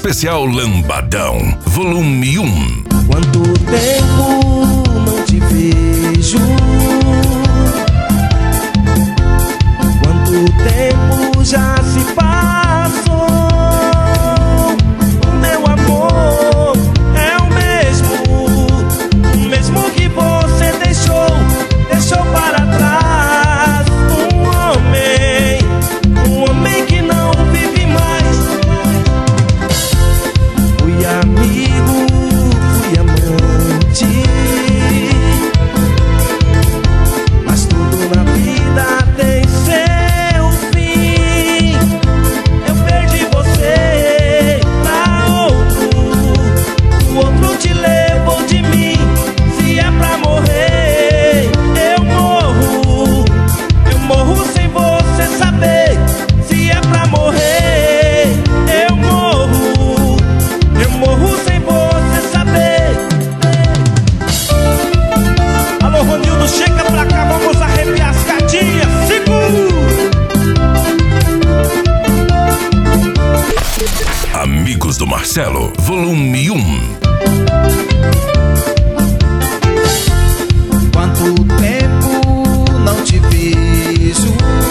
Especial Lambadão, volume 1. Quanto tempo não te vejo? Quanto tempo já se passou? Meu amor é o mesmo que você deixou para trás. Um homem que não vive mais. Fui amigo, fui amante, mas tudo na vida tem seu fim. Eu perdi você pra outro, o outro te levou de mim. Se é pra morrer, eu morro sem você saber. Se é pra morrer, eu morro sem você saber. Alô, Ronildo, chega pra cá, vamos arrepiar as gatinhas. Amigos do Marcelo, volume 1. Quanto tempo não te vejo?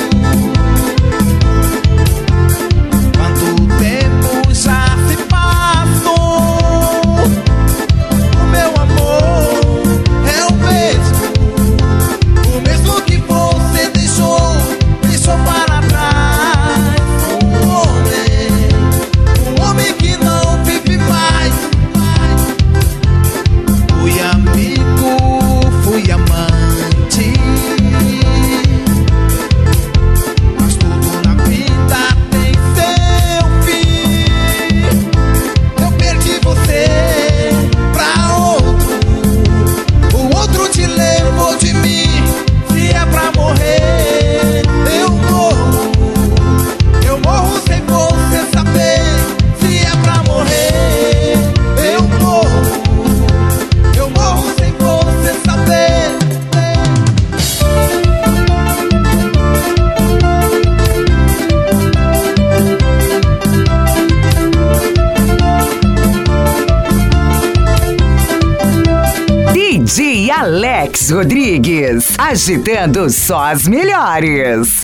Quanto tempo já se passou? O meu amor é o mesmo que você deixou para trás. Um homem que não vive mais. Fui amigo, fui amante, mas tudo na vida tem seu fim. Eu perdi você pra outro, o outro te levou de mim. Se é pra morrer, eu morro sem você saber. Se é pra morrer, eu morro sem você saber. DJ Alex Rodrigues, agitando só as melhores.